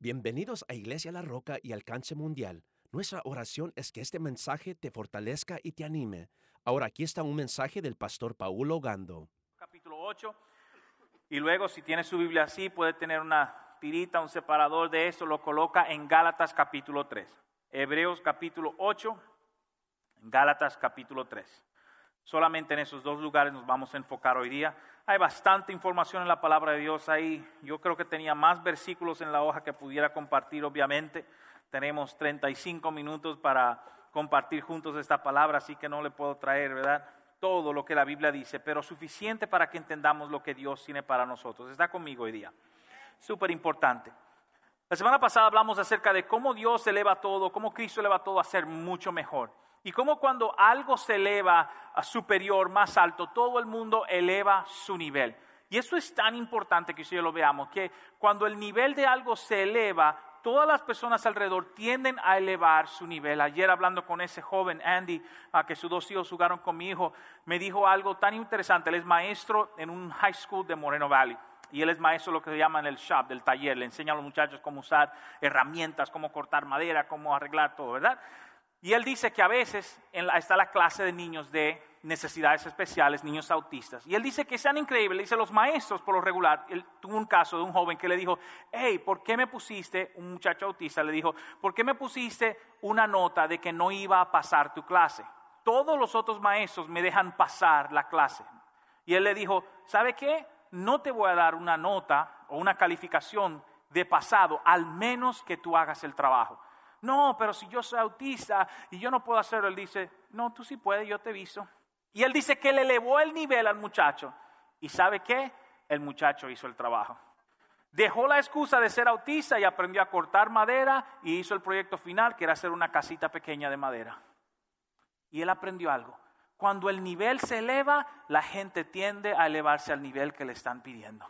Bienvenidos a Iglesia La Roca y Alcance Mundial. Nuestra oración es que este mensaje te fortalezca y te anime. Ahora aquí está un mensaje del pastor Paulo Gando. Capítulo 8, y luego si tiene su Biblia así, puede tener una tirita, un separador de eso, lo coloca en Gálatas capítulo 3. Hebreos capítulo 8, Gálatas capítulo 3. Solamente en esos dos lugares nos vamos a enfocar hoy día. Hay bastante información en la palabra de Dios ahí. Yo creo que tenía más versículos en la hoja que pudiera compartir, obviamente. Tenemos 35 minutos para compartir juntos esta palabra, así que no le puedo traer, ¿verdad?, todo lo que la Biblia dice, pero suficiente para que entendamos lo que Dios tiene para nosotros. ¿Está conmigo hoy día? Súper importante. La semana pasada hablamos acerca de cómo Dios eleva todo, cómo Cristo eleva todo a ser mucho mejor. Y cómo cuando algo se eleva a superior, más alto, todo el mundo eleva su nivel. Y eso es tan importante que ustedes lo veamos, que cuando el nivel de algo se eleva, todas las personas alrededor tienden a elevar su nivel. Ayer hablando con ese joven, Andy, que sus dos hijos jugaron con mi hijo, me dijo algo tan interesante. Él es maestro en un high school de Moreno Valley. Y él es maestro de lo que se llama en el shop, del taller. Le enseña a los muchachos cómo usar herramientas, cómo cortar madera, cómo arreglar todo, ¿verdad? Y él dice que a veces está la clase de niños de necesidades especiales, niños autistas. Y él dice que sean increíbles. Dice, los maestros por lo regular, él tuvo un caso de un joven que le dijo, hey, ¿por qué me pusiste, un muchacho autista le dijo, ¿por qué me pusiste una nota de que no iba a pasar tu clase? Todos los otros maestros me dejan pasar la clase. Y él le dijo, ¿sabe qué? No te voy a dar una nota o una calificación de pasado, al menos que tú hagas el trabajo. No, pero si yo soy autista y yo no puedo hacerlo, él dice, no, tú sí puedes, yo te aviso. Y él dice que le elevó el nivel al muchacho. ¿Y sabe qué? El muchacho hizo el trabajo. Dejó la excusa de ser autista y aprendió a cortar madera y hizo el proyecto final, que era hacer una casita pequeña de madera. Y él aprendió algo. Cuando el nivel se eleva, la gente tiende a elevarse al nivel que le están pidiendo.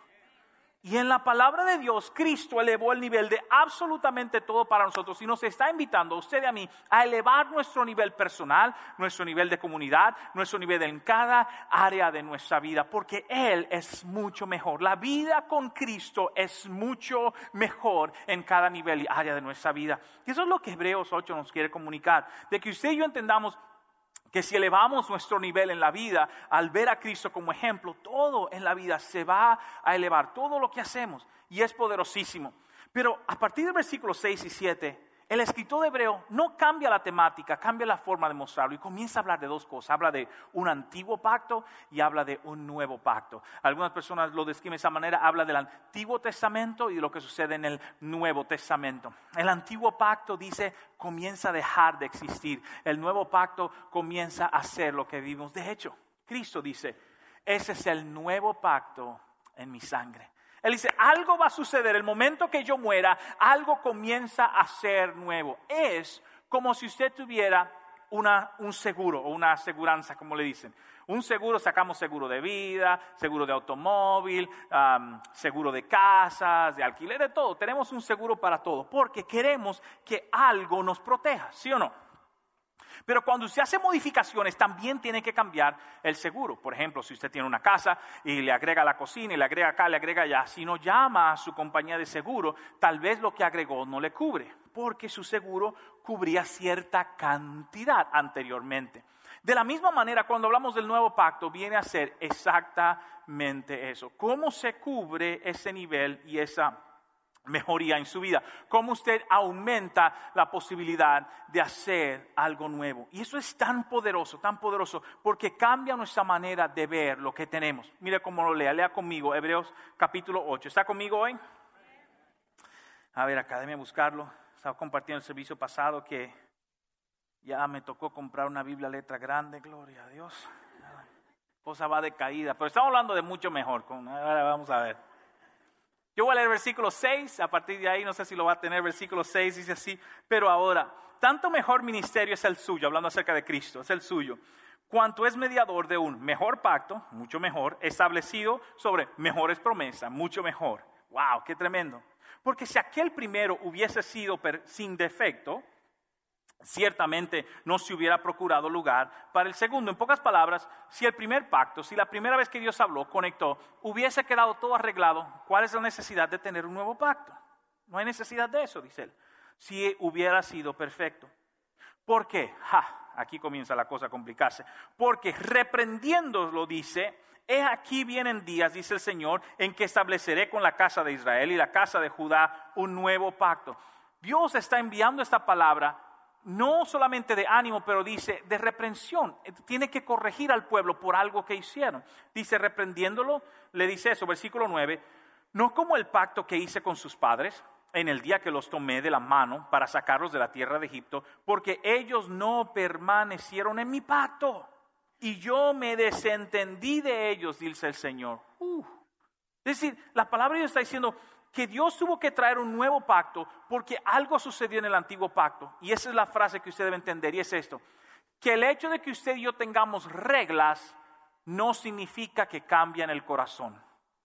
Y en la palabra de Dios, Cristo elevó el nivel de absolutamente todo para nosotros y nos está invitando a usted y a mí a elevar nuestro nivel personal, nuestro nivel de comunidad, nuestro nivel en cada área de nuestra vida, porque Él es mucho mejor. La vida con Cristo es mucho mejor en cada nivel y área de nuestra vida. Y eso es lo que Hebreos 8 nos quiere comunicar, de que usted y yo entendamos que si elevamos nuestro nivel en la vida, al ver a Cristo como ejemplo, todo en la vida se va a elevar, todo lo que hacemos, y es poderosísimo. Pero a partir del versículo 6 y 7, el escritor de Hebreo no cambia la temática, cambia la forma de mostrarlo y comienza a hablar de dos cosas. Habla de un antiguo pacto y habla de un nuevo pacto. Algunas personas lo describen de esa manera, habla del Antiguo Testamento y de lo que sucede en el Nuevo Testamento. El antiguo pacto, dice, comienza a dejar de existir. El nuevo pacto comienza a ser lo que vivimos. De hecho, Cristo dice, ese es el nuevo pacto en mi sangre. Él dice, algo va a suceder, el momento que yo muera, algo comienza a ser nuevo. Es como si usted tuviera un seguro o una aseguranza, como le dicen. Un seguro, sacamos seguro de vida, seguro de automóvil, seguro de casas, de alquiler, de todo. Tenemos un seguro para todo, porque queremos que algo nos proteja, ¿sí o no? Pero cuando usted hace modificaciones, también tiene que cambiar el seguro. Por ejemplo, si usted tiene una casa y le agrega la cocina y le agrega acá, le agrega allá, si no llama a su compañía de seguro, tal vez lo que agregó no le cubre, porque su seguro cubría cierta cantidad anteriormente. De la misma manera, cuando hablamos del nuevo pacto, viene a ser exactamente eso. ¿Cómo se cubre ese nivel y esa mejoría en su vida? Cómo usted aumenta la posibilidad de hacer algo nuevo. Y eso es tan poderoso, porque cambia nuestra manera de ver lo que tenemos. Mire cómo lo lea conmigo, Hebreos capítulo 8. ¿Está conmigo hoy? A ver, acá, déjeme buscarlo. Estaba compartiendo el servicio pasado que ya me tocó comprar una Biblia letra grande, gloria a Dios. La cosa va de caída, pero estamos hablando de mucho mejor. Ahora vamos a ver. Yo voy a leer versículo 6, a partir de ahí no sé si lo va a tener, versículo 6 dice así, pero ahora, tanto mejor ministerio es el suyo, hablando acerca de Cristo, es el suyo, cuanto es mediador de un mejor pacto, mucho mejor, establecido sobre mejores promesas, mucho mejor. ¡Wow! ¡Qué tremendo! Porque si aquel primero hubiese sido sin defecto, ciertamente no se hubiera procurado lugar para el segundo. En pocas palabras, si el primer pacto, si la primera vez que Dios habló, conectó, hubiese quedado todo arreglado, ¿cuál es la necesidad de tener un nuevo pacto? No hay necesidad de eso, dice él. Si hubiera sido perfecto. ¿Por qué? Aquí comienza la cosa a complicarse. Porque reprendiéndolo dice, he aquí vienen días, dice el Señor, en que estableceré con la casa de Israel y la casa de Judá un nuevo pacto. Dios está enviando esta palabra, no solamente de ánimo, pero dice de reprensión. Tiene que corregir al pueblo por algo que hicieron. Dice, reprendiéndolo, le dice eso, versículo 9, no como el pacto que hice con sus padres en el día que los tomé de la mano para sacarlos de la tierra de Egipto, porque ellos no permanecieron en mi pacto y yo me desentendí de ellos, dice el Señor. Es decir, la palabra de Dios está diciendo que Dios tuvo que traer un nuevo pacto porque algo sucedió en el antiguo pacto. Y esa es la frase que usted debe entender, y es esto: que el hecho de que usted y yo tengamos reglas no significa que cambian el corazón.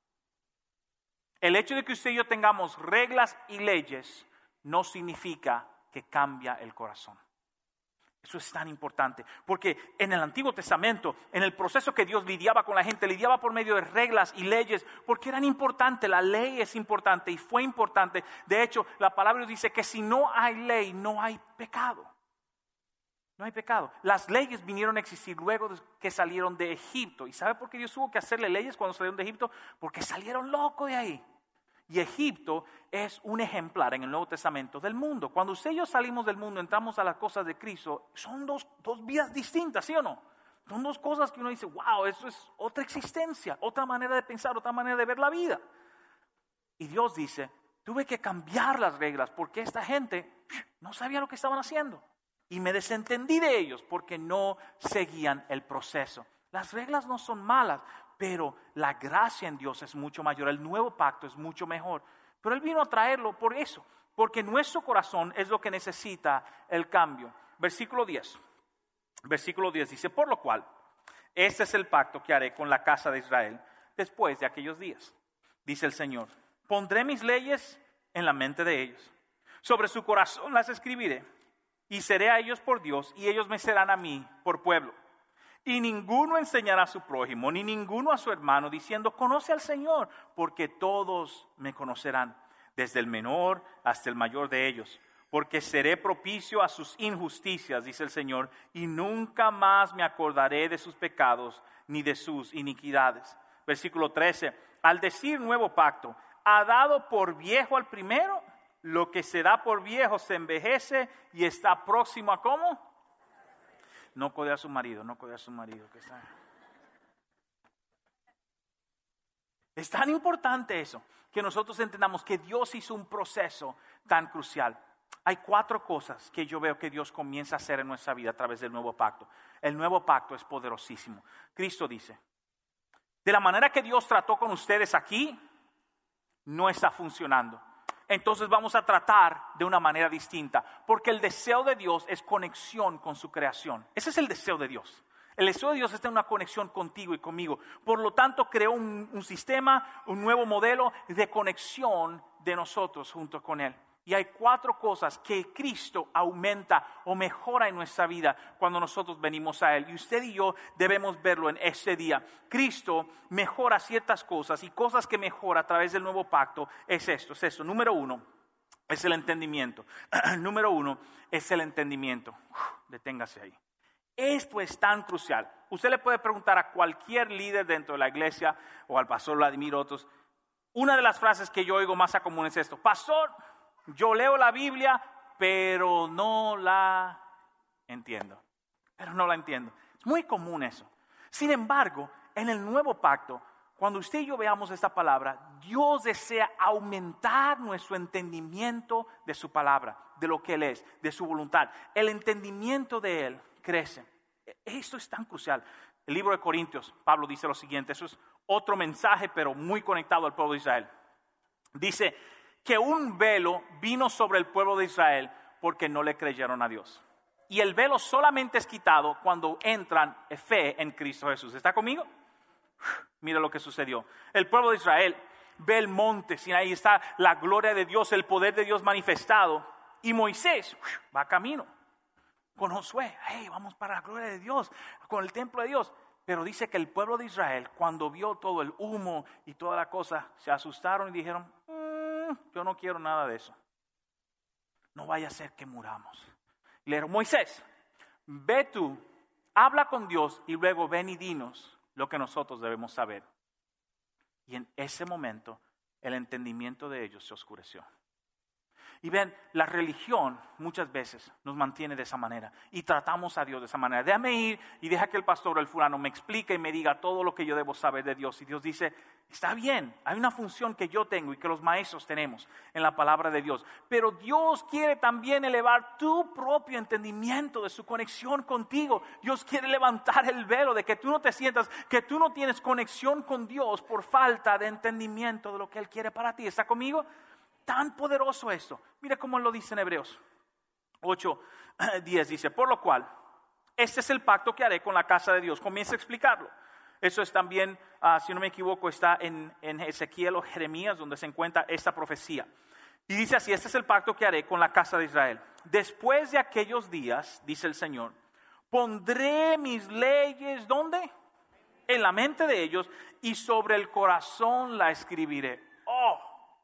El hecho de que usted y yo tengamos reglas y leyes no significa que cambia el corazón. Eso es tan importante, porque en el Antiguo Testamento, en el proceso que Dios lidiaba con la gente, lidiaba por medio de reglas y leyes, porque eran importantes. La ley es importante y fue importante. De hecho, la palabra dice que si no hay ley, no hay pecado. No hay pecado. Las leyes vinieron a existir luego de que salieron de Egipto. ¿Y sabe por qué Dios tuvo que hacerle leyes cuando salieron de Egipto? Porque salieron locos de ahí. Y Egipto es un ejemplar en el Nuevo Testamento del mundo. Cuando usted y yo salimos del mundo, entramos a las cosas de Cristo, son dos vidas distintas, ¿sí o no? Son dos cosas que uno dice, wow, eso es otra existencia, otra manera de pensar, otra manera de ver la vida. Y Dios dice, tuve que cambiar las reglas porque esta gente no sabía lo que estaban haciendo. Y me desentendí de ellos porque no seguían el proceso. Las reglas no son malas, pero la gracia en Dios es mucho mayor. El nuevo pacto es mucho mejor. Pero Él vino a traerlo por eso, porque nuestro corazón es lo que necesita el cambio. Versículo 10. Versículo 10 dice, por lo cual, este es el pacto que haré con la casa de Israel después de aquellos días. Dice el Señor, pondré mis leyes en la mente de ellos. Sobre su corazón las escribiré. Y seré a ellos por Dios, y ellos me serán a mí por pueblo. Y ninguno enseñará a su prójimo, ni ninguno a su hermano, diciendo, conoce al Señor, porque todos me conocerán, desde el menor hasta el mayor de ellos. Porque seré propicio a sus injusticias, dice el Señor, y nunca más me acordaré de sus pecados, ni de sus iniquidades. Versículo 13, al decir nuevo pacto, ¿ha dado por viejo al primero? Lo que se da por viejo se envejece y está próximo a ¿cómo? No codea a su marido, no codea a su marido. Que está... Es tan importante eso, que nosotros entendamos que Dios hizo un proceso tan crucial. Hay 4 cosas que yo veo que Dios comienza a hacer en nuestra vida a través del nuevo pacto. El nuevo pacto es poderosísimo. Cristo dice, de la manera que Dios trató con ustedes aquí, no está funcionando. Entonces vamos a tratar de una manera distinta, porque el deseo de Dios es conexión con su creación. Ese es el deseo de Dios. El deseo de Dios está en una conexión contigo y conmigo. Por lo tanto, creó un sistema, un nuevo modelo de conexión de nosotros junto con Él. Y hay 4 cosas que Cristo aumenta o mejora en nuestra vida cuando nosotros venimos a Él. Y usted y yo debemos verlo en ese día. Cristo mejora ciertas cosas, y cosas que mejora a través del nuevo pacto es esto. Número 1 es el entendimiento. Número 1 es el entendimiento. Deténgase ahí. Esto es tan crucial. Usted le puede preguntar a cualquier líder dentro de la iglesia o al pastor Vladimir o otros. Una de las frases que yo oigo más a común es esto: pastor, yo leo la Biblia, pero no la entiendo. Es muy común eso. Sin embargo, en el nuevo pacto, cuando usted y yo veamos esta palabra, Dios desea aumentar nuestro entendimiento de su palabra, de lo que Él es, de su voluntad. El entendimiento de Él crece. Esto es tan crucial. El libro de Corintios, Pablo dice lo siguiente, eso es otro mensaje, pero muy conectado al pueblo de Israel. Dice que un velo vino sobre el pueblo de Israel porque no le creyeron a Dios. Y el velo solamente es quitado cuando entran fe en Cristo Jesús. ¿Está conmigo? Mira lo que sucedió. El pueblo de Israel ve el monte, y ahí está la gloria de Dios, el poder de Dios manifestado. Y Moisés va camino con Josué. Hey, vamos para la gloria de Dios, con el templo de Dios. Pero dice que el pueblo de Israel, cuando vio todo el humo y toda la cosa, se asustaron y dijeron, yo no quiero nada de eso. No vaya a ser que muramos. Y le dijo, Moisés, ve tú, habla con Dios y luego ven y dinos lo que nosotros debemos saber. Y en ese momento el entendimiento de ellos se oscureció. Y ven, la religión muchas veces nos mantiene de esa manera y tratamos a Dios de esa manera. Déjame ir y deja que el pastor o el fulano me explique y me diga todo lo que yo debo saber de Dios. Y Dios dice, está bien, hay una función que yo tengo y que los maestros tenemos en la palabra de Dios. Pero Dios quiere también elevar tu propio entendimiento de su conexión contigo. Dios quiere levantar el velo de que tú no te sientas, que tú no tienes conexión con Dios por falta de entendimiento de lo que Él quiere para ti. ¿Está conmigo? Tan poderoso esto. Mira cómo lo dice en Hebreos 8:10. Dice, por lo cual, este es el pacto que haré con la casa de Dios. Comienza a explicarlo. Eso es también, si no me equivoco, está en Ezequiel o Jeremías, donde se encuentra esta profecía. Y dice así, este es el pacto que haré con la casa de Israel. Después de aquellos días, dice el Señor, pondré mis leyes, ¿dónde? En la mente de ellos y sobre el corazón la escribiré. ¡Oh!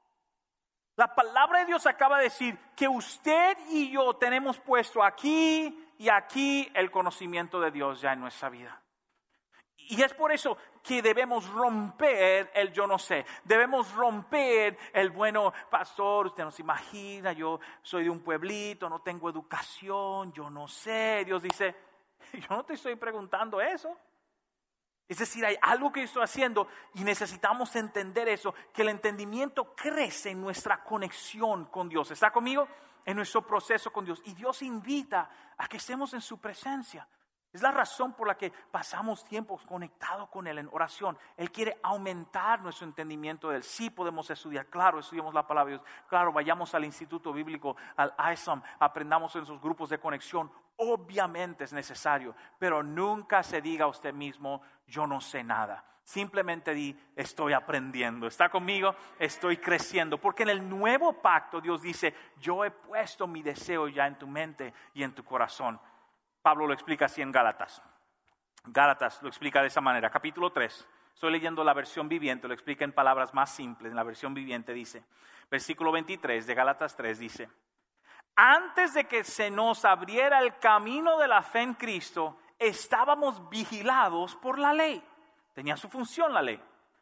La palabra de Dios acaba de decir que usted y yo tenemos puesto aquí y aquí el conocimiento de Dios ya en nuestra vida. Y es por eso que debemos romper el yo no sé. Debemos romper el bueno, pastor, usted no se imagina, yo soy de un pueblito, no tengo educación, yo no sé. Dios dice, yo no te estoy preguntando eso. Es decir, hay algo que yo estoy haciendo y necesitamos entender eso, que el entendimiento crece en nuestra conexión con Dios. ¿Está conmigo? En nuestro proceso con Dios. Y Dios invita a que estemos en su presencia. Es la razón por la que pasamos tiempos conectados con Él en oración. Él quiere aumentar nuestro entendimiento de Él. Sí podemos estudiar, claro, estudiamos la palabra de Dios. Claro, vayamos al Instituto Bíblico, al ISOM, aprendamos en sus grupos de conexión. Obviamente es necesario, pero nunca se diga a usted mismo, yo no sé nada. Simplemente di, estoy aprendiendo. ¿Está conmigo? Estoy creciendo. Porque en el nuevo pacto Dios dice, yo he puesto mi deseo ya en tu mente y en tu corazón. Pablo lo explica así en Gálatas. Gálatas lo explica de esa manera. Capítulo 3. Estoy leyendo la versión viviente. Lo explica en palabras más simples. En la versión viviente dice. Versículo 23 de Gálatas 3 dice. Antes de que se nos abriera el camino de la fe en Cristo, estábamos vigilados por la ley. Tenía su función la ley.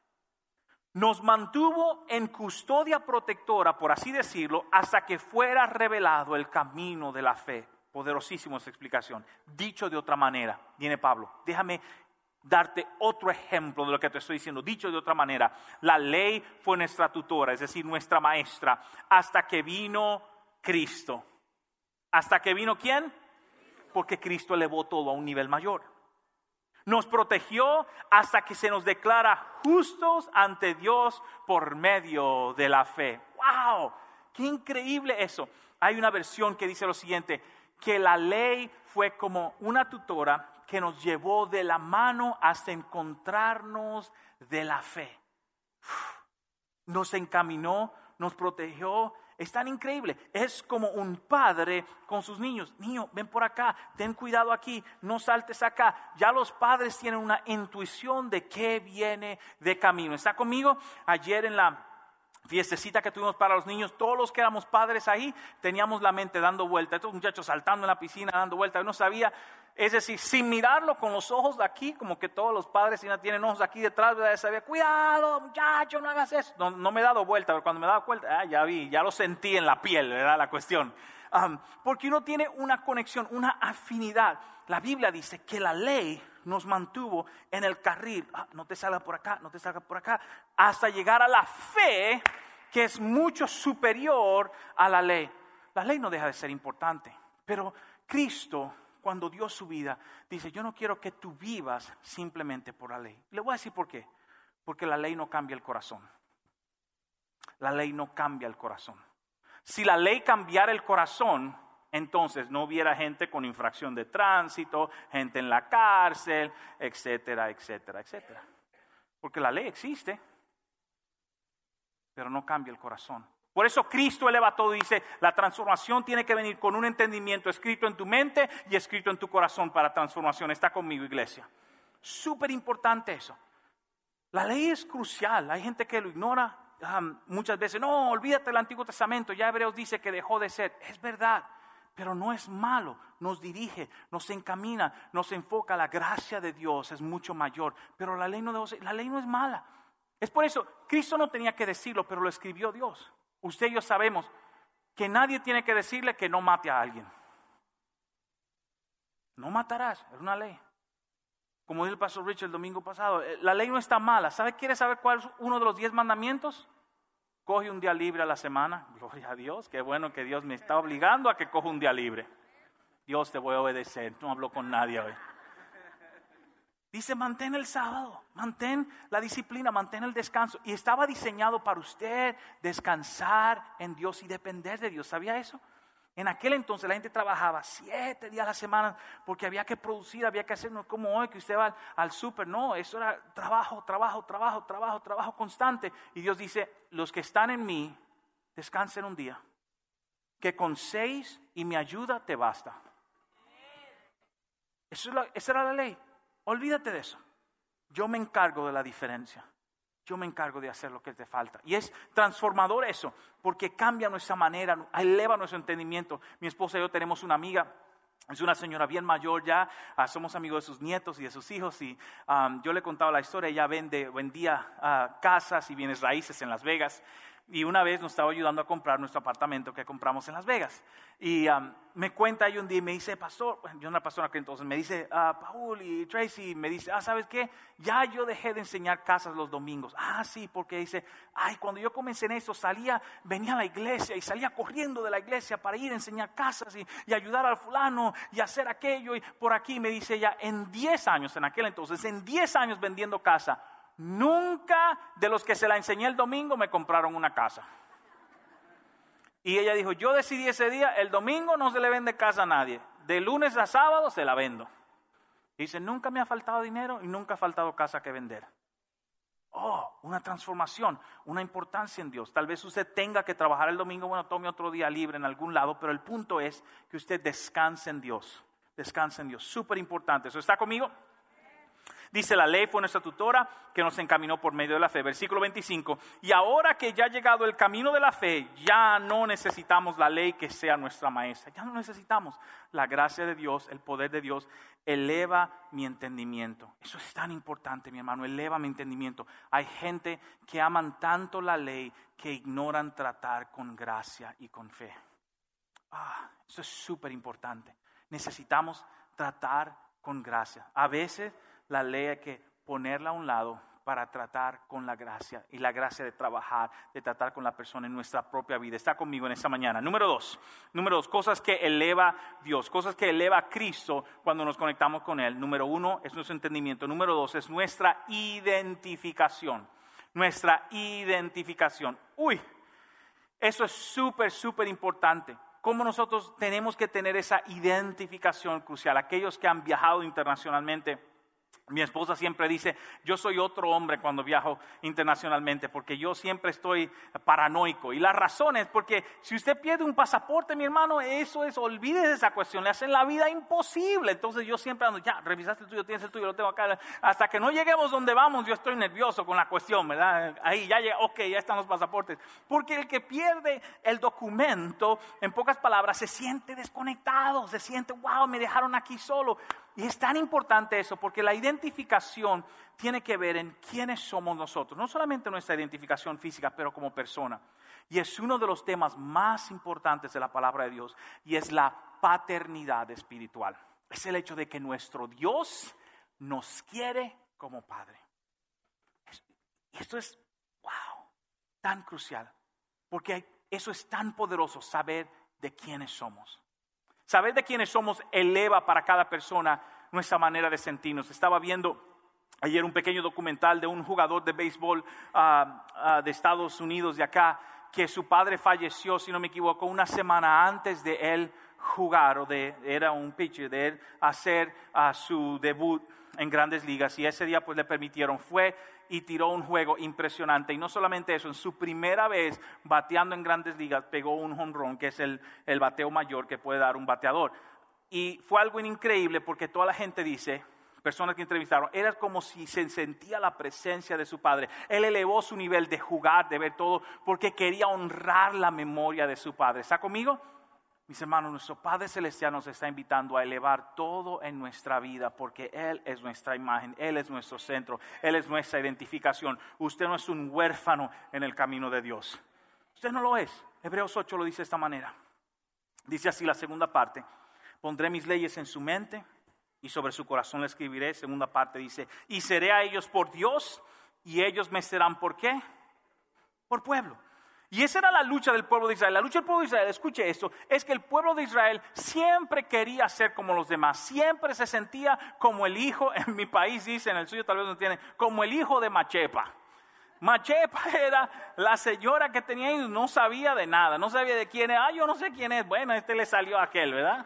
Nos mantuvo en custodia protectora, por así decirlo, hasta que fuera revelado el camino de la fe. Poderosísima esa explicación. Dicho de otra manera, viene Pablo, déjame darte otro ejemplo de lo que te estoy diciendo. Dicho de otra manera, la ley fue nuestra tutora, es decir, nuestra maestra, hasta que vino Cristo. ¿Hasta que vino quién? Porque Cristo elevó todo a un nivel mayor. Nos protegió hasta que se nos declara justos ante Dios por medio de la fe. ¡Wow! ¡Qué increíble eso! Hay una versión que dice lo siguiente, que la ley fue como una tutora que nos llevó de la mano hasta encontrarnos de la fe. Nos encaminó, nos protegió. Es tan increíble. Es como un padre con sus niños. Niño, ven por acá, ten cuidado aquí, no saltes acá. Ya los padres tienen una intuición de qué viene de camino. ¿Está conmigo? Ayer en la fiestecita que tuvimos para los niños, todos los que éramos padres ahí, teníamos la mente dando vuelta. Estos muchachos saltando en la piscina, dando vuelta. Yo no sabía, es decir, sin mirarlo con los ojos de aquí, como que todos los padres ya tienen ojos aquí detrás, ¿verdad? Sabía, cuidado muchacho, no hagas eso. No me he dado vuelta, pero cuando me he dado vuelta, ya vi, ya lo sentí en la piel, ¿verdad? La cuestión. Porque uno tiene una conexión, una afinidad. La Biblia dice que la ley nos mantuvo en el carril. No te salga por acá, no te salga por acá. Hasta llegar a la fe, que es mucho superior a la ley. La ley no deja de ser importante. Pero Cristo, cuando dio su vida, dice, yo no quiero que tú vivas simplemente por la ley. Le voy a decir por qué. Porque la ley no cambia el corazón. La ley no cambia el corazón. Si la ley cambiara el corazón, entonces no hubiera gente con infracción de tránsito, gente en la cárcel, etcétera, etcétera, etcétera. Porque la ley existe, pero no cambia el corazón. Por eso Cristo eleva todo y dice, la transformación tiene que venir con un entendimiento escrito en tu mente y escrito en tu corazón para transformación. Está conmigo, iglesia. Súper importante eso. La ley es crucial. Hay gente que lo ignora. muchas veces, no, olvídate del Antiguo Testamento, ya Hebreos dice que dejó de ser. Es verdad, pero no es malo, nos dirige, nos encamina, nos enfoca. La gracia de Dios es mucho mayor, pero la ley no es mala. Es por eso, Cristo no tenía que decirlo, pero lo escribió Dios. Usted y yo sabemos que nadie tiene que decirle que no mate a alguien. No matarás, es una ley. Como dijo el pastor Richard el domingo pasado, la ley no está mala. ¿Quiere saber cuál es uno de los 10 mandamientos? Coge un día libre a la semana. Gloria a Dios, qué bueno que Dios me está obligando a que coja un día libre. Dios, te voy a obedecer, no hablo con nadie hoy. Dice, mantén el sábado, mantén la disciplina, mantén el descanso. Y estaba diseñado para usted descansar en Dios y depender de Dios. ¿Sabía eso? En aquel entonces la gente trabajaba 7 días a la semana porque había que producir, había que hacer, no como hoy que usted va al súper. No, eso era trabajo constante. Y Dios dice, los que están en mí, descansen un día. Que con 6 y mi ayuda te basta. Esa era la ley. Olvídate de eso. Yo me encargo de la diferencia. Yo me encargo de hacer lo que te falta. Y es transformador eso, porque cambia nuestra manera, eleva nuestro entendimiento. Mi esposa y yo tenemos una amiga, es una señora bien mayor ya, somos amigos de sus nietos y de sus hijos. Y yo le he contado la historia, ella vendía casas y bienes raíces en Las Vegas. Y una vez nos estaba ayudando a comprar nuestro apartamento que compramos en Las Vegas. Y me cuenta ella un día y me dice, pastor, yo era una pastora que entonces me dice, Paul y Tracy, me dice, ¿sabes qué? Ya yo dejé de enseñar casas los domingos. Sí, porque dice, cuando yo comencé en eso, venía a la iglesia y salía corriendo de la iglesia para ir a enseñar casas y ayudar al fulano y hacer aquello. Y por aquí me dice ella, en 10 años, en aquel entonces, en 10 años vendiendo casa, nunca de los que se la enseñé el domingo me compraron una casa. Y ella dijo, yo decidí ese día, el domingo no se le vende casa a nadie. De lunes a sábado se la vendo. Y dice, nunca me ha faltado dinero y nunca ha faltado casa que vender. Una transformación, una importancia en Dios. Tal vez usted tenga que trabajar el domingo, tome otro día libre en algún lado, pero el punto es que usted descanse en Dios. Descanse en Dios, súper importante. ¿Eso está conmigo? Dice, la ley fue nuestra tutora que nos encaminó por medio de la fe. Versículo 25. Y ahora que ya ha llegado el camino de la fe, ya no necesitamos la ley que sea nuestra maestra. Ya no necesitamos. La gracia de Dios, el poder de Dios, eleva mi entendimiento. Eso es tan importante, mi hermano, eleva mi entendimiento. Hay gente que aman tanto la ley que ignoran tratar con gracia y con fe. Eso es súper importante. Necesitamos tratar con gracia. A veces la ley hay que ponerla a un lado para tratar con la gracia y la gracia de trabajar, de tratar con la persona en nuestra propia vida. Está conmigo en esta mañana. Número dos, cosas que eleva Dios, cosas que eleva a Cristo cuando nos conectamos con Él. Número 1 es nuestro entendimiento. Número 2 es nuestra identificación. Nuestra identificación. Eso es súper importante. Cómo nosotros tenemos que tener esa identificación crucial. Aquellos que han viajado internacionalmente, mi esposa siempre dice, yo soy otro hombre cuando viajo internacionalmente porque yo siempre estoy paranoico. Y la razón es porque si usted pierde un pasaporte, mi hermano, olvídese esa cuestión, le hacen la vida imposible. Entonces yo siempre ando, ya, revisaste el tuyo, tienes el tuyo, lo tengo acá. Hasta que no lleguemos donde vamos, yo estoy nervioso con la cuestión, ¿verdad? Ahí ya llega, ya están los pasaportes. Porque el que pierde el documento, en pocas palabras, se siente desconectado, se siente, me dejaron aquí solo. Y es tan importante eso, porque la identificación tiene que ver en quiénes somos nosotros. No solamente nuestra identificación física, pero como persona. Y es uno de los temas más importantes de la palabra de Dios. Y es la paternidad espiritual. Es el hecho de que nuestro Dios nos quiere como Padre. Y esto es, tan crucial. Porque eso es tan poderoso, saber de quiénes somos. Saber de quiénes somos eleva para cada persona nuestra manera de sentirnos. Estaba viendo ayer un pequeño documental de un jugador de béisbol de Estados Unidos de acá, que su padre falleció, si no me equivoco, una semana antes de él jugar, era un pitcher, de él hacer su debut en Grandes Ligas. Y ese día pues le permitieron, fue y tiró un juego impresionante. Y no solamente eso, en su primera vez bateando en Grandes Ligas pegó un home run, que es el bateo mayor que puede dar un bateador. Y fue algo increíble porque toda la gente dice personas que entrevistaron, era como si se sentía la presencia de su padre. Él elevó su nivel de jugar, de ver todo, porque quería honrar la memoria de su padre. ¿Está conmigo? Mis hermanos, nuestro Padre Celestial nos está invitando a elevar todo en nuestra vida, porque Él es nuestra imagen, Él es nuestro centro, Él es nuestra identificación. Usted no es un huérfano en el camino de Dios. Usted no lo es. Hebreos 8 lo dice de esta manera. Dice así la segunda parte: pondré mis leyes en su mente y sobre su corazón le escribiré. Segunda parte dice: y seré a ellos por Dios y ellos me serán, ¿por qué? Por pueblo. Y esa era la lucha del pueblo de Israel. La lucha del pueblo de Israel, escuche esto, es que el pueblo de Israel siempre quería ser como los demás. Siempre se sentía como el hijo, en mi país dicen, en el suyo tal vez no tienen, como el hijo de Machepa. Machepa era la señora que tenía y no sabía de nada, no sabía de quién era. Yo no sé quién es, bueno, le salió a aquel, ¿verdad?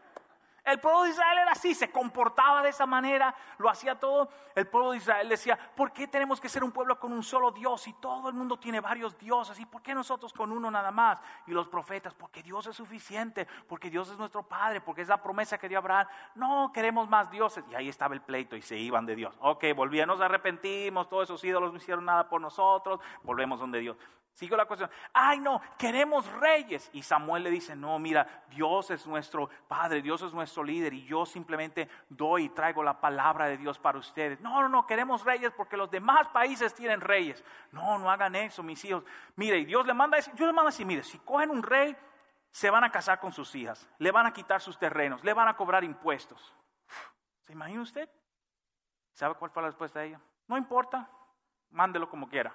El pueblo de Israel era así, se comportaba de esa manera, lo hacía todo. El pueblo de Israel decía: ¿por qué tenemos que ser un pueblo con un solo Dios? Y todo el mundo tiene varios dioses. ¿Y por qué nosotros con uno nada más? Y los profetas: porque Dios es suficiente, porque Dios es nuestro Padre, porque es la promesa que dio Abraham. No, queremos más dioses. Y ahí estaba el pleito y se iban de Dios. Ok, volvíamos, nos arrepentimos, todos esos ídolos no hicieron nada por nosotros, volvemos donde Dios. Sigue la cuestión: ay no, queremos reyes. Y Samuel le dice: no, mira, Dios es nuestro Padre, Dios es nuestro líder, y yo simplemente doy y traigo la palabra de Dios para ustedes. No, queremos reyes porque los demás países tienen reyes. No hagan eso, mis hijos. Mire, y Dios le manda así, mire, si cogen un rey, se van a casar con sus hijas, le van a quitar sus terrenos, le van a cobrar impuestos. ¿Se imagina usted? ¿Sabe cuál fue la respuesta de ella? No importa, mándelo como quiera.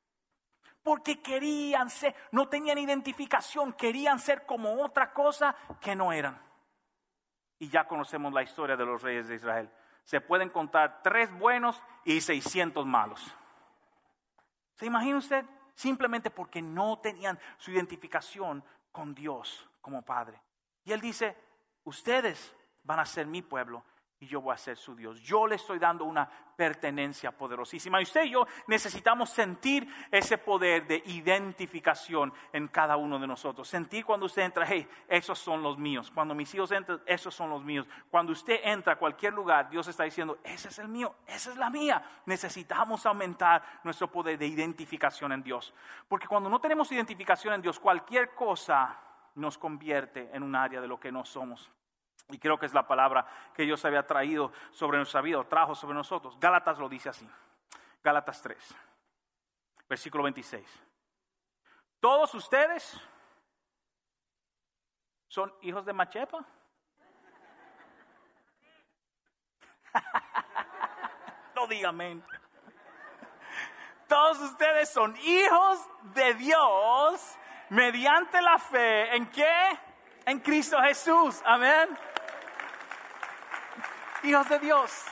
Porque querían ser, no tenían identificación, querían ser como otra cosa que no eran. Y ya conocemos la historia de los reyes de Israel. Se pueden contar 3 buenos y 600 malos. ¿Se imagina usted? Simplemente porque no tenían su identificación con Dios como Padre. Y Él dice: ustedes van a ser mi pueblo y yo voy a ser su Dios. Yo le estoy dando una pertenencia poderosísima. Y usted y yo necesitamos sentir ese poder de identificación en cada uno de nosotros. Sentir cuando usted entra: hey, esos son los míos. Cuando mis hijos entran: esos son los míos. Cuando usted entra a cualquier lugar, Dios está diciendo: ese es el mío, esa es la mía. Necesitamos aumentar nuestro poder de identificación en Dios. Porque cuando no tenemos identificación en Dios, cualquier cosa nos convierte en un área de lo que no somos. Y creo que es la palabra que Dios había traído sobre nuestra vida, o trajo sobre nosotros. Gálatas lo dice así. Gálatas 3, versículo 26. ¿Todos ustedes son hijos de Machepa? No diga amén. Todos ustedes son hijos de Dios mediante la fe. ¿En qué? En Cristo Jesús. Amén. Hijos de Dios.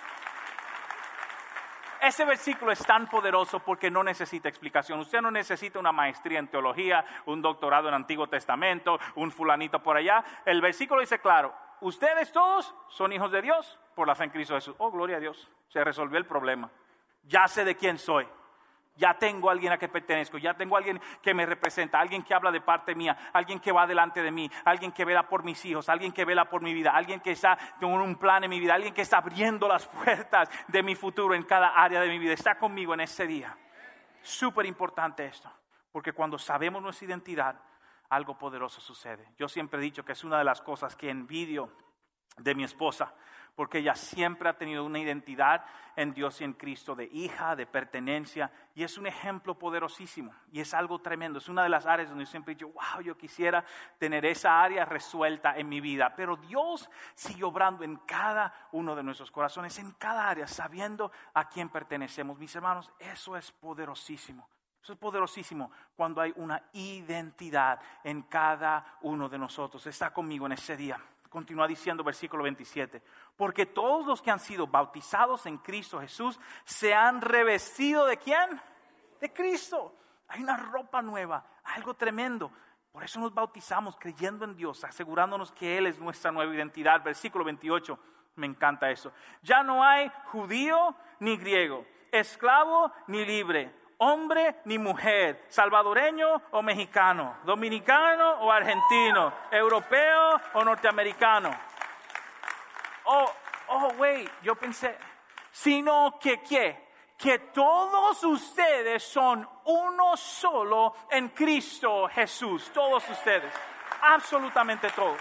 Ese versículo es tan poderoso porque no necesita explicación. Usted no necesita una maestría en teología, un doctorado en Antiguo Testamento, un fulanito por allá. El versículo dice claro: ustedes todos son hijos de Dios por la fe en Cristo Jesús. Oh, gloria a Dios. Se resolvió el problema. Ya sé de quién soy. Ya tengo a alguien a que pertenezco, ya tengo a alguien que me representa, alguien que habla de parte mía, alguien que va delante de mí, alguien que vela por mis hijos, alguien que vela por mi vida, alguien que está con un plan en mi vida, alguien que está abriendo las puertas de mi futuro en cada área de mi vida. Está conmigo en ese día. Súper importante esto, porque cuando sabemos nuestra identidad, algo poderoso sucede. Yo siempre he dicho que es una de las cosas que envidio de mi esposa, porque ella siempre ha tenido una identidad en Dios y en Cristo, de hija, de pertenencia, y es un ejemplo poderosísimo, y es algo tremendo. Es una de las áreas donde yo siempre he dicho: wow, yo quisiera tener esa área resuelta en mi vida. Pero Dios sigue obrando en cada uno de nuestros corazones, en cada área, sabiendo a quién pertenecemos. Mis hermanos, eso es poderosísimo. Eso es poderosísimo cuando hay una identidad en cada uno de nosotros. Está conmigo en ese día. Continúa diciendo versículo 27. Porque todos los que han sido bautizados en Cristo Jesús se han revestido ¿de quién? De Cristo. Hay una ropa nueva, algo tremendo. Por eso nos bautizamos creyendo en Dios, asegurándonos que Él es nuestra nueva identidad. Versículo 28, me encanta eso. Ya no hay judío ni griego, esclavo ni libre, hombre ni mujer, salvadoreño o mexicano, dominicano o argentino, europeo o norteamericano. Wait, yo pensé, sino que ¿qué? Que todos ustedes son uno solo en Cristo Jesús. Todos ustedes, absolutamente todos.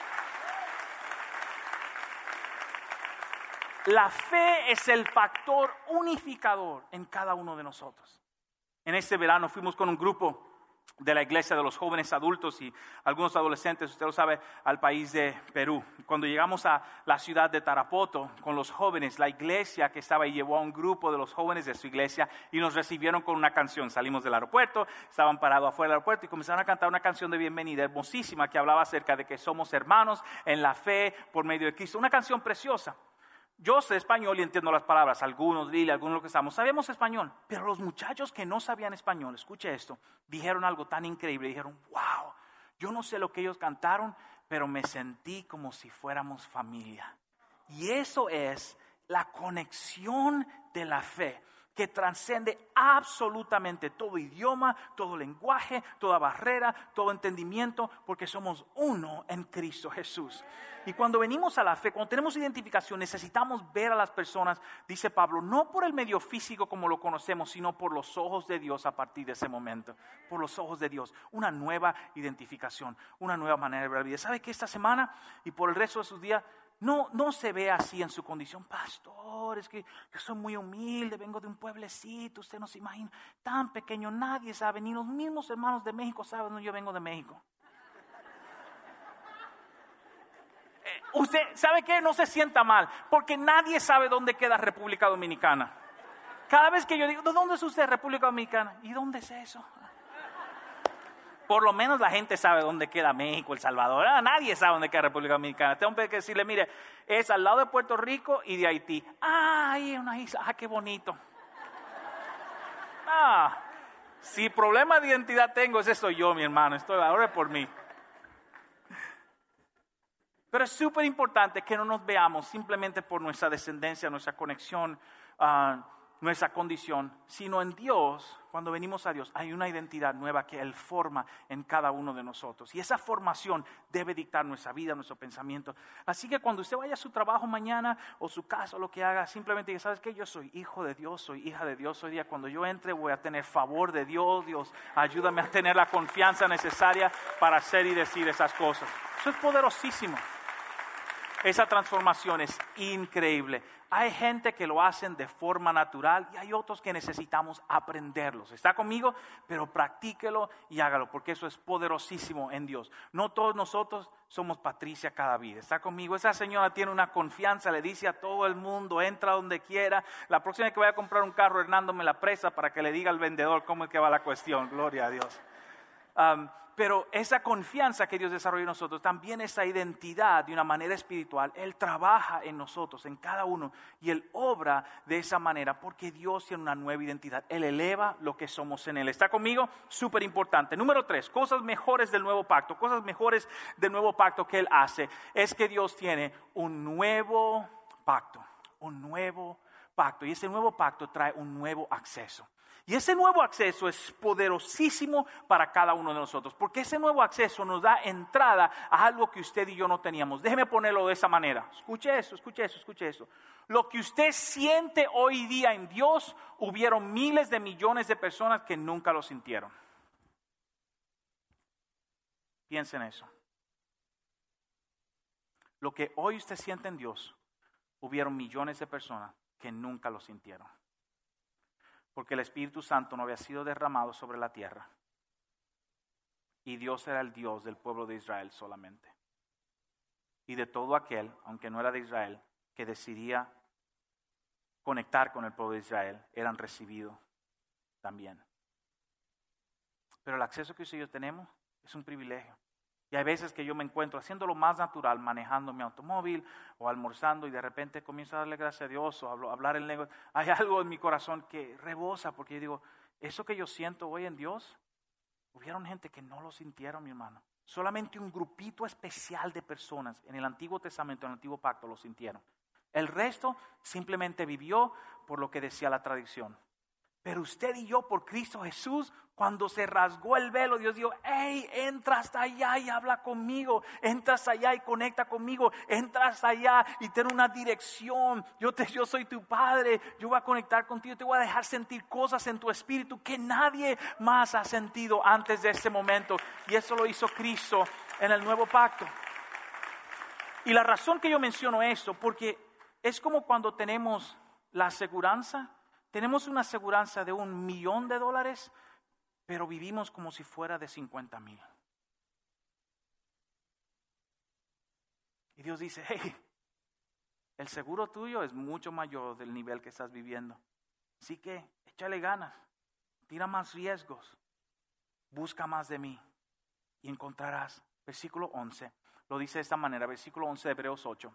La fe es el factor unificador en cada uno de nosotros. En este verano fuimos con un grupo de la iglesia de los jóvenes adultos y algunos adolescentes, usted lo sabe, al país de Perú. Cuando llegamos a la ciudad de Tarapoto con los jóvenes, la iglesia que estaba ahí llevó a un grupo de los jóvenes de su iglesia y nos recibieron con una canción. Salimos del aeropuerto, estaban parados afuera del aeropuerto y comenzaron a cantar una canción de bienvenida hermosísima que hablaba acerca de que somos hermanos en la fe por medio de Cristo. Una canción preciosa. Yo sé español y entiendo las palabras, algunos, Lili, algunos lo que estamos, sabíamos español, pero los muchachos que no sabían español, escuche esto, dijeron algo tan increíble, dijeron, wow, yo no sé lo que ellos cantaron, pero me sentí como si fuéramos familia. Y eso es la conexión de la fe, que trasciende absolutamente todo idioma, todo lenguaje, toda barrera, todo entendimiento, porque somos uno en Cristo Jesús. Y cuando venimos a la fe, cuando tenemos identificación, necesitamos ver a las personas, dice Pablo, no por el medio físico como lo conocemos, sino por los ojos de Dios a partir de ese momento. Por los ojos de Dios, una nueva identificación, una nueva manera de ver la vida. ¿Sabe que esta semana y por el resto de sus días no se ve así en su condición? Pastor, es que yo soy muy humilde, vengo de un pueblecito, usted no se imagina, tan pequeño, nadie sabe, ni los mismos hermanos de México saben dónde yo vengo de México. Usted, ¿sabe qué? No se sienta mal, porque nadie sabe dónde queda República Dominicana. Cada vez que yo digo, ¿de dónde es usted, República Dominicana? ¿Y dónde es eso? Por lo menos la gente sabe dónde queda México, El Salvador. Nadie sabe dónde queda República Dominicana. Tengo que decirle, mire, es al lado de Puerto Rico y de Haití. Ahí es una isla, qué bonito. Si problema de identidad tengo, ese soy yo, mi hermano. Ore por mí. Pero es súper importante que no nos veamos simplemente por nuestra descendencia, nuestra conexión, nuestra condición, sino en Dios. Cuando venimos a Dios hay una identidad nueva que Él forma en cada uno de nosotros. Y esa formación debe dictar nuestra vida, nuestro pensamiento. Así que cuando usted vaya a su trabajo mañana o su casa o lo que haga, simplemente diga, ¿sabes qué? Yo soy hijo de Dios, soy hija de Dios. Hoy día cuando yo entre voy a tener favor de Dios. Dios, ayúdame a tener la confianza necesaria para hacer y decir esas cosas. Eso es poderosísimo. Esa transformación es increíble. Hay gente que lo hacen de forma natural y hay otros que necesitamos aprenderlos. ¿Está conmigo? Pero practíquelo y hágalo, porque eso es poderosísimo en Dios. No todos nosotros somos Patricia cada vida. ¿Está conmigo? Esa señora tiene una confianza, le dice a todo el mundo, entra donde quiera. La próxima vez que vaya a comprar un carro, Hernando me la presta para que le diga al vendedor cómo es que va la cuestión. Gloria a Dios. Pero esa confianza que Dios desarrolla en nosotros, también esa identidad de una manera espiritual, Él trabaja en nosotros, en cada uno, y Él obra de esa manera porque Dios tiene una nueva identidad. Él eleva lo que somos en Él. ¿Está conmigo? Súper importante. Número 3, cosas mejores del nuevo pacto. Cosas mejores del nuevo pacto que Él hace es que Dios tiene un nuevo pacto. Un nuevo pacto. Y ese nuevo pacto trae un nuevo acceso. Y ese nuevo acceso es poderosísimo para cada uno de nosotros, porque ese nuevo acceso nos da entrada a algo que usted y yo no teníamos. Déjeme ponerlo de esa manera. Escuche eso, escuche eso, escuche eso. Lo que usted siente hoy día en Dios, hubieron miles de millones de personas que nunca lo sintieron. Piensen en eso. Lo que hoy usted siente en Dios, hubieron millones de personas que nunca lo sintieron. Porque el Espíritu Santo no había sido derramado sobre la tierra. Y Dios era el Dios del pueblo de Israel solamente. Y de todo aquel, aunque no era de Israel, que decidía conectar con el pueblo de Israel, eran recibidos también. Pero el acceso que usted y yo tenemos es un privilegio. Y hay veces que yo me encuentro haciendo lo más natural, manejando mi automóvil o almorzando y de repente comienzo a darle gracias a Dios o a hablar el negocio. Hay algo en mi corazón que rebosa porque yo digo, eso que yo siento hoy en Dios, hubieron gente que no lo sintieron, mi hermano. Solamente un grupito especial de personas en el Antiguo Testamento, en el Antiguo Pacto lo sintieron. El resto simplemente vivió por lo que decía la tradición. Pero usted y yo por Cristo Jesús, cuando se rasgó el velo, Dios dijo, hey, entra hasta allá y habla conmigo, entra hasta allá y conecta conmigo, entra hasta allá y ten una dirección, yo soy tu Padre, yo voy a conectar contigo, te voy a dejar sentir cosas en tu espíritu que nadie más ha sentido antes de este momento. Y eso lo hizo Cristo en el nuevo pacto. Y la razón que yo menciono esto, porque es como cuando tenemos la aseguranza. Tenemos una aseguranza de $1,000,000, pero vivimos como si fuera de 50,000. Y Dios dice, hey, el seguro tuyo es mucho mayor del nivel que estás viviendo. Así que échale ganas, tira más riesgos, busca más de mí y encontrarás. Versículo 11, lo dice de esta manera, versículo 11 de Hebreos 8.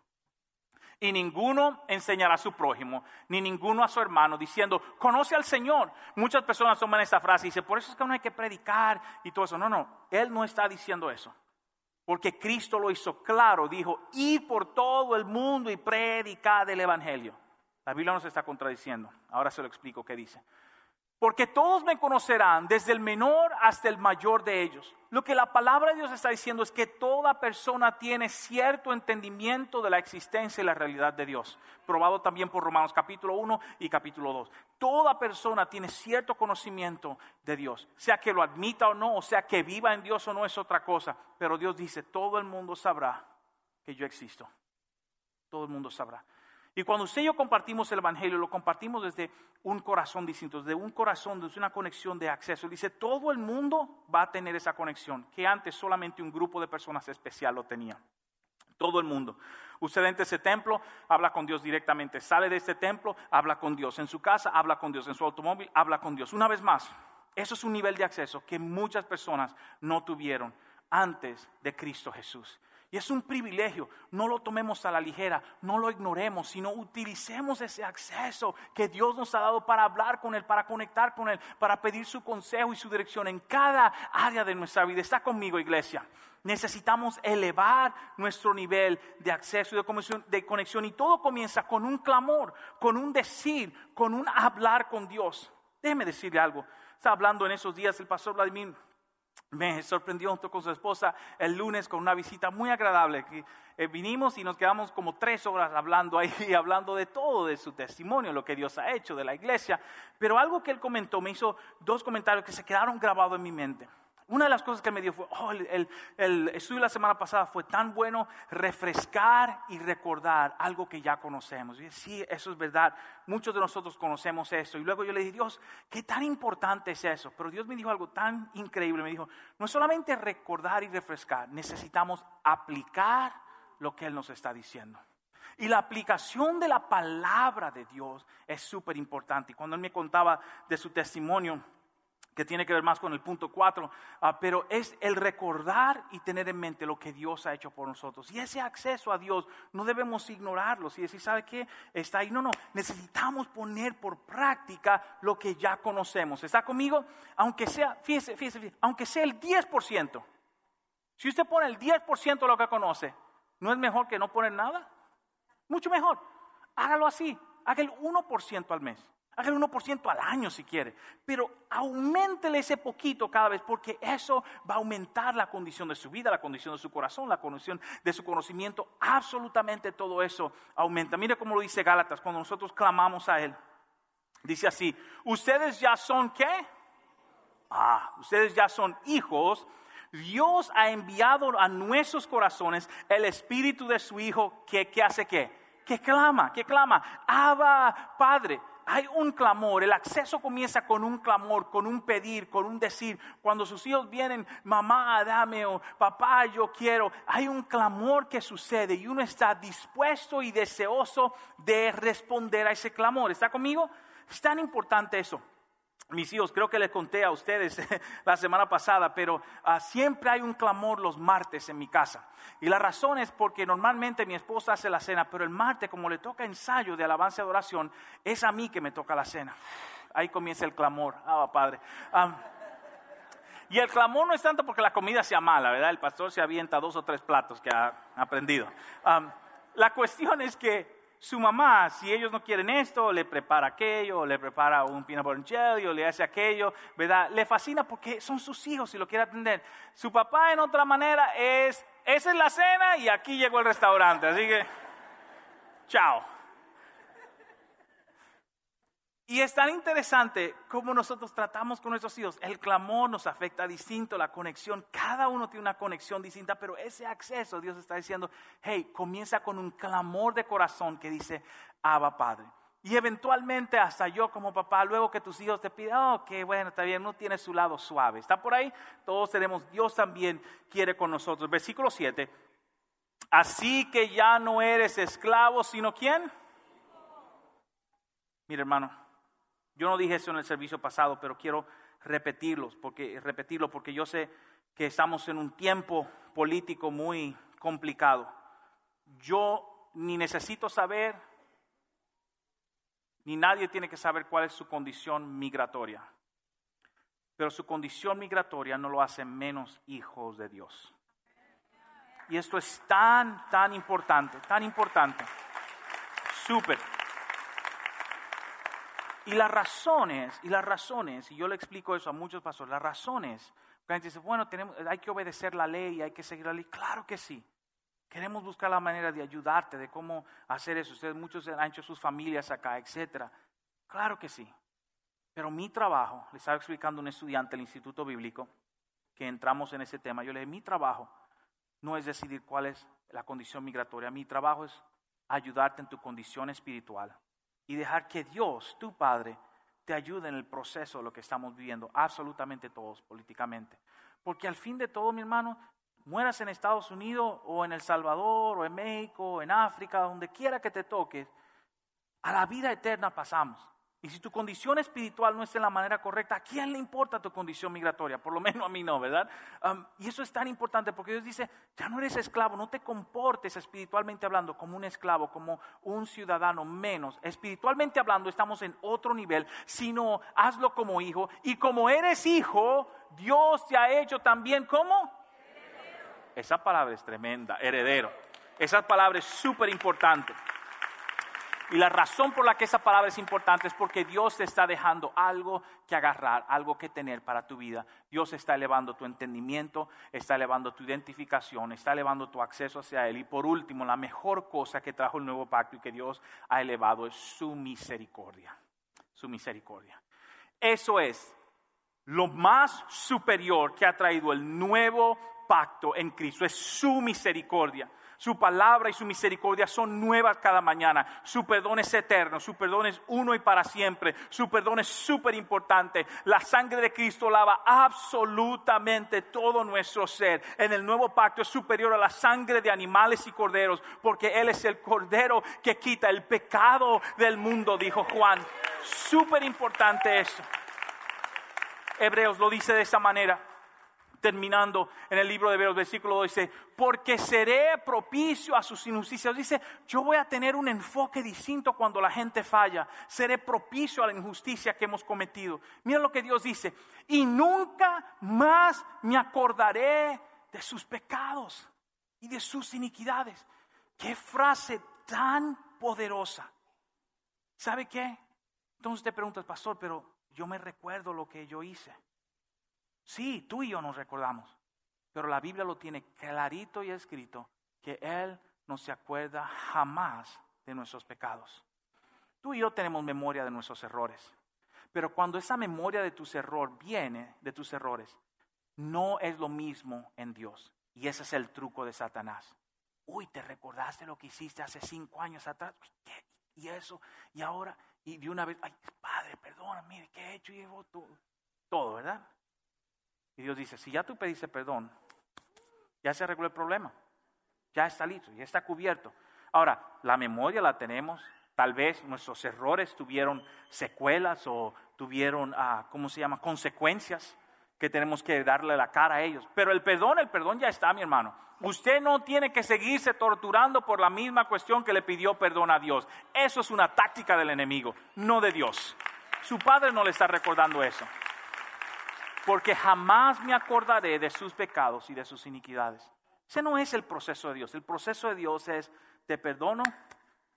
Y ninguno enseñará a su prójimo, ni ninguno a su hermano, diciendo, conoce al Señor. Muchas personas toman esta frase y dicen, por eso es que no hay que predicar y todo eso. No, Él no está diciendo eso. Porque Cristo lo hizo claro, dijo, id por todo el mundo y predicad el Evangelio. La Biblia no se está contradiciendo. Ahora se lo explico qué dice. Porque todos me conocerán, desde el menor hasta el mayor de ellos. Lo que la palabra de Dios está diciendo es que toda persona tiene cierto entendimiento de la existencia y la realidad de Dios. Probado también por Romanos capítulo 1 y capítulo 2. Toda persona tiene cierto conocimiento de Dios. Sea que lo admita o no, o sea que viva en Dios o no, es otra cosa. Pero Dios dice, todo el mundo sabrá que yo existo. Todo el mundo sabrá. Y cuando usted y yo compartimos el Evangelio, lo compartimos desde un corazón distinto, desde un corazón, desde una conexión de acceso. Dice, todo el mundo va a tener esa conexión, que antes solamente un grupo de personas especial lo tenía. Todo el mundo. Usted entra a ese templo, habla con Dios directamente. Sale de este templo, habla con Dios. En su casa, habla con Dios. En su automóvil, habla con Dios. Una vez más, eso es un nivel de acceso que muchas personas no tuvieron antes de Cristo Jesús. Y es un privilegio, no lo tomemos a la ligera, no lo ignoremos, sino utilicemos ese acceso que Dios nos ha dado para hablar con Él, para conectar con Él, para pedir su consejo y su dirección en cada área de nuestra vida. Está conmigo, iglesia. Necesitamos elevar nuestro nivel de acceso y de conexión, y todo comienza con un clamor, con un decir, con un hablar con Dios. Déjeme decirle algo. Estaba hablando en esos días el pastor Vladimir. Me sorprendió junto con su esposa el lunes con una visita muy agradable. Vinimos y nos quedamos como 3 horas hablando ahí, hablando de todo, de su testimonio, lo que Dios ha hecho, de la iglesia. Pero algo que él comentó, me hizo 2 comentarios que se quedaron grabados en mi mente. Una de las cosas que me dio fue, el estudio de la semana pasada fue tan bueno, refrescar y recordar algo que ya conocemos. Y sí, eso es verdad, muchos de nosotros conocemos eso. Y luego yo le dije, Dios, ¿qué tan importante es eso? Pero Dios me dijo algo tan increíble, me dijo, no es solamente recordar y refrescar, necesitamos aplicar lo que Él nos está diciendo. Y la aplicación de la palabra de Dios es súper importante. Y cuando Él me contaba de su testimonio, que tiene que ver más con el punto 4, pero es el recordar y tener en mente lo que Dios ha hecho por nosotros. Y ese acceso a Dios no debemos ignorarlo y decir, ¿sabe qué? Está ahí. No, necesitamos poner por práctica lo que ya conocemos. ¿Está conmigo? Aunque sea, fíjese, aunque sea el 10%. Si usted pone el 10% de lo que conoce, ¿no es mejor que no poner nada? Mucho mejor. Hágalo así, haga el 1% al mes. Haga el 1% al año si quiere, pero auméntele ese poquito cada vez, porque eso va a aumentar la condición de su vida, la condición de su corazón, la condición de su conocimiento. Absolutamente todo eso aumenta. Mire cómo lo dice Gálatas cuando nosotros clamamos a Él. Dice así, ¿ustedes ya son qué? Ustedes ya son hijos. Dios ha enviado a nuestros corazones el espíritu de su Hijo que hace qué? Que clama. Abba, Padre. Hay un clamor, el acceso comienza con un clamor, con un pedir, con un decir. Cuando sus hijos vienen, mamá, dame, o papá, yo quiero. Hay un clamor que sucede y uno está dispuesto y deseoso de responder a ese clamor. ¿Está conmigo? Es tan importante eso. Mis hijos, creo que les conté a ustedes la semana pasada, pero siempre hay un clamor los martes en mi casa. Y la razón es porque normalmente mi esposa hace la cena, pero el martes, como le toca ensayo de alabanza y adoración, es a mí que me toca la cena. Ahí comienza el clamor. Padre. Y el clamor no es tanto porque la comida sea mala, ¿verdad? El pastor se avienta 2 o 3 platos que ha aprendido. La cuestión es que su mamá, si ellos no quieren esto, le prepara aquello, o le prepara un peanut butter and jelly, o le hace aquello, ¿verdad? Le fascina porque son sus hijos y lo quiere atender. Su papá, en otra manera, esa es la cena y aquí llegó el restaurante, así que, chao. Y es tan interesante cómo nosotros tratamos con nuestros hijos. El clamor nos afecta distinto, la conexión. Cada uno tiene una conexión distinta, pero ese acceso, Dios está diciendo, hey, comienza con un clamor de corazón que dice, Abba Padre. Y eventualmente hasta yo como papá, luego que tus hijos te piden, oh, qué bueno, está bien, uno tiene su lado suave. ¿Está por ahí? Todos tenemos, Dios también quiere con nosotros. Versículo 7. Así que ya no eres esclavo, sino ¿quién? Mira, hermano. Yo no dije eso en el servicio pasado, pero quiero repetirlo porque yo sé que estamos en un tiempo político muy complicado. Yo ni necesito saber, ni nadie tiene que saber cuál es su condición migratoria. Pero su condición migratoria no lo hace menos hijos de Dios. Y esto es tan importante, súper. Y las razones, y yo le explico eso a muchos pastores, las razones, la gente dice, bueno, hay que obedecer la ley, hay que seguir la ley. Claro que sí. Queremos buscar la manera de ayudarte, de cómo hacer eso. Ustedes muchos han hecho sus familias acá, etcétera. Claro que sí. Pero mi trabajo, le estaba explicando a un estudiante del Instituto Bíblico, que entramos en ese tema, yo le dije, mi trabajo no es decidir cuál es la condición migratoria, mi trabajo es ayudarte en tu condición espiritual. Y dejar que Dios, tu Padre, te ayude en el proceso de lo que estamos viviendo, absolutamente todos, políticamente. Porque al fin de todo, mi hermano, mueras en Estados Unidos o en El Salvador o en México o en África, donde quiera que te toques, a la vida eterna pasamos. Y si tu condición espiritual no está en la manera correcta, ¿a quién le importa tu condición migratoria? Por lo menos a mí no, ¿verdad? Y eso es tan importante porque Dios dice, ya no eres esclavo, no te comportes espiritualmente hablando como un esclavo, como un ciudadano menos. Espiritualmente hablando estamos en otro nivel, sino hazlo como hijo. Y como eres hijo, Dios te ha hecho también como heredero. Esa palabra es tremenda, heredero. Esa palabra es súper importante. Y la razón por la que esa palabra es importante es porque Dios te está dejando algo que agarrar, algo que tener para tu vida. Dios está elevando tu entendimiento, está elevando tu identificación, está elevando tu acceso hacia Él. Y por último, la mejor cosa que trajo el nuevo pacto y que Dios ha elevado es su misericordia. Su misericordia. Eso es lo más superior que ha traído el nuevo pacto en Cristo. Es su misericordia. Su palabra y su misericordia son nuevas cada mañana. Su perdón es eterno, su perdón es uno y para siempre. Su perdón es súper importante. La sangre de Cristo lava absolutamente todo nuestro ser. En el nuevo pacto es superior a la sangre de animales y corderos, porque Él es el cordero que quita el pecado del mundo, dijo Juan. Súper importante eso. Hebreos lo dice de esa manera. Terminando en el libro de Hebreos, versículo 2 dice, porque seré propicio a sus injusticias. Dice, yo voy a tener un enfoque distinto cuando la gente falla. Seré propicio a la injusticia que hemos cometido. Mira lo que Dios dice, y nunca más me acordaré de sus pecados y de sus iniquidades. Qué frase tan poderosa. ¿Sabe qué? Entonces te preguntas, pastor, pero yo me recuerdo lo que yo hice. Sí, tú y yo nos recordamos, pero la Biblia lo tiene clarito y escrito que Él no se acuerda jamás de nuestros pecados. Tú y yo tenemos memoria de nuestros errores, pero cuando esa memoria de tus errores viene de tus errores, no es lo mismo en Dios. Y ese es el truco de Satanás. Uy, ¿te recordaste lo que hiciste hace 5 años atrás? ¿Qué? Y eso, y ahora, y de una vez, ay, Padre, perdona, mire, ¿qué he hecho? Y llevo todo, ¿verdad? Y Dios dice, si ya tú pediste perdón, ya se arregló el problema. Ya está listo, ya está cubierto. Ahora, la memoria la tenemos. Tal vez nuestros errores tuvieron secuelas o tuvieron, consecuencias que tenemos que darle la cara a ellos. Pero el perdón ya está, mi hermano. Usted no tiene que seguirse torturando por la misma cuestión que le pidió perdón a Dios. Eso es una táctica del enemigo, no de Dios. Su padre no le está recordando eso. Porque jamás me acordaré de sus pecados y de sus iniquidades. Ese no es el proceso de Dios. El proceso de Dios es, te perdono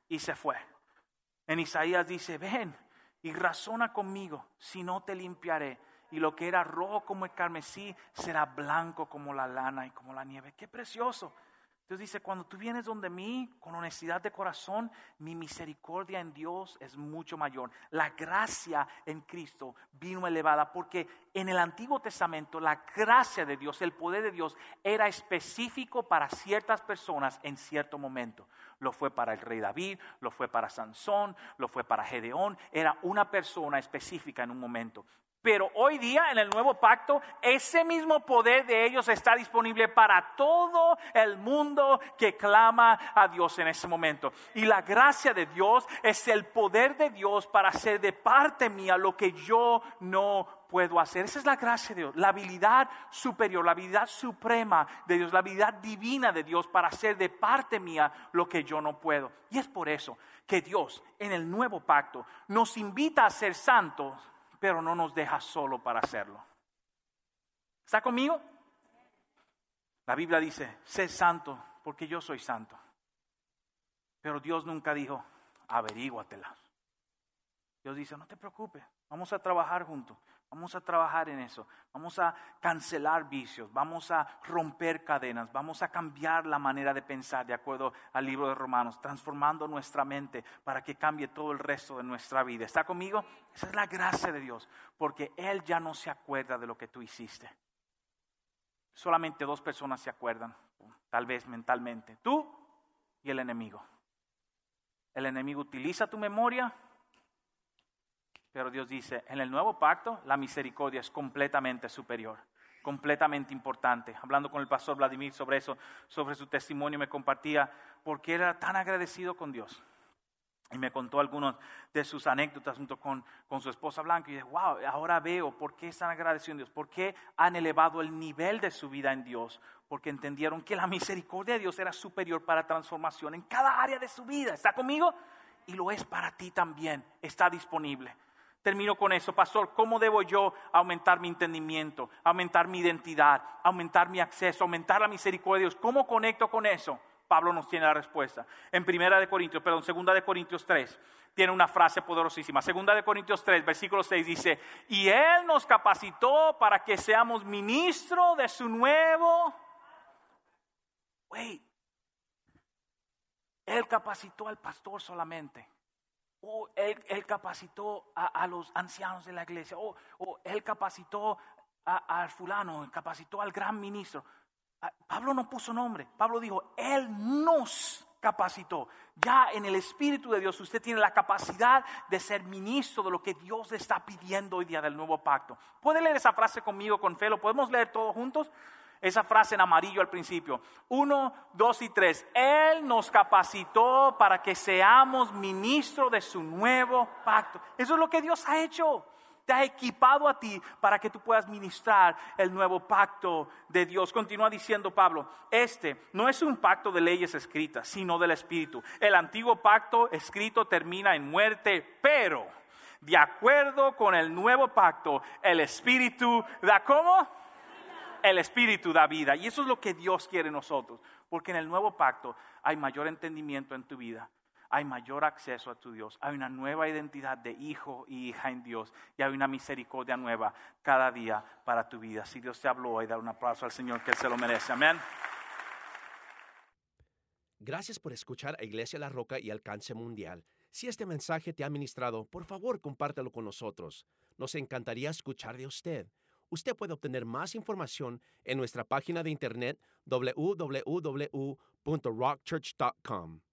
y se fue. En Isaías dice, ven y razona conmigo, si no te limpiaré. Y lo que era rojo como el carmesí será blanco como la lana y como la nieve. ¡Qué precioso! Dios dice, cuando tú vienes donde mí con honestidad de corazón, mi misericordia en Dios es mucho mayor. La gracia en Cristo vino elevada porque en el Antiguo Testamento la gracia de Dios, el poder de Dios era específico para ciertas personas en cierto momento. Lo fue para el rey David, lo fue para Sansón, lo fue para Gedeón. Era una persona específica en un momento. Pero hoy día en el nuevo pacto, ese mismo poder de ellos está disponible para todo el mundo que clama a Dios en ese momento. Y la gracia de Dios es el poder de Dios para hacer de parte mía lo que yo no puedo hacer. Esa es la gracia de Dios, la habilidad superior, la habilidad suprema de Dios, la habilidad divina de Dios para hacer de parte mía lo que yo no puedo. Y es por eso que Dios en el nuevo pacto nos invita a ser santos, pero no nos deja solo para hacerlo. ¿Está conmigo? La Biblia dice, sé santo porque yo soy santo. Pero Dios nunca dijo, averíguatelas. Dios dice, no te preocupes, vamos a trabajar juntos, vamos a trabajar en eso, vamos a cancelar vicios, vamos a romper cadenas, vamos a cambiar la manera de pensar de acuerdo al libro de Romanos, transformando nuestra mente para que cambie todo el resto de nuestra vida. ¿Está conmigo? Esa es la gracia de Dios, porque Él ya no se acuerda de lo que tú hiciste. Solamente dos personas se acuerdan, tal vez mentalmente, tú y el enemigo. El enemigo utiliza tu memoria. Pero Dios dice, en el nuevo pacto, la misericordia es completamente superior, completamente importante. Hablando con el pastor Vladimir sobre eso, sobre su testimonio, me compartía por qué era tan agradecido con Dios. Y me contó algunas de sus anécdotas junto con su esposa Blanca. Y dije, wow, ahora veo por qué están agradecidos en Dios. Por qué han elevado el nivel de su vida en Dios. Porque entendieron que la misericordia de Dios era superior para transformación en cada área de su vida. ¿Está conmigo? Y lo es para ti también. Está disponible. Termino con eso, pastor. ¿Cómo debo yo aumentar mi entendimiento, aumentar mi identidad, aumentar mi acceso, aumentar la misericordia de Dios? ¿Cómo conecto con eso? Pablo nos tiene la respuesta. En 2 Corintios 3, tiene una frase poderosísima. 2 Corintios 3, versículo 6 dice, y Él nos capacitó para que seamos ministros de su nuevo. Él capacitó al pastor solamente. Él capacitó a los ancianos de la iglesia. Él capacitó al fulano, capacitó al gran ministro. Pablo no puso nombre. Pablo dijo, Él nos capacitó. Ya en el Espíritu de Dios usted tiene la capacidad de ser ministro de lo que Dios le está pidiendo hoy día del nuevo pacto. ¿Puede leer esa frase conmigo con fe? ¿Lo podemos leer todos juntos? Esa frase en amarillo al principio. 1, 2 y 3. Él nos capacitó para que seamos ministros de su nuevo pacto. Eso es lo que Dios ha hecho. Te ha equipado a ti para que tú puedas ministrar el nuevo pacto de Dios. Continúa diciendo Pablo, este no es un pacto de leyes escritas, sino del Espíritu. El antiguo pacto escrito termina en muerte, pero de acuerdo con el nuevo pacto, el Espíritu da ¿cómo? El Espíritu da vida. Y eso es lo que Dios quiere en nosotros. Porque en el nuevo pacto hay mayor entendimiento en tu vida. Hay mayor acceso a tu Dios. Hay una nueva identidad de hijo y hija en Dios. Y hay una misericordia nueva cada día para tu vida. Si Dios te habló hoy, da un aplauso al Señor, que Él se lo merece. Amén. Gracias por escuchar a Iglesia La Roca y Alcance Mundial. Si este mensaje te ha ministrado, por favor, compártelo con nosotros. Nos encantaría escuchar de usted. Usted puede obtener más información en nuestra página de internet www.rockchurch.com.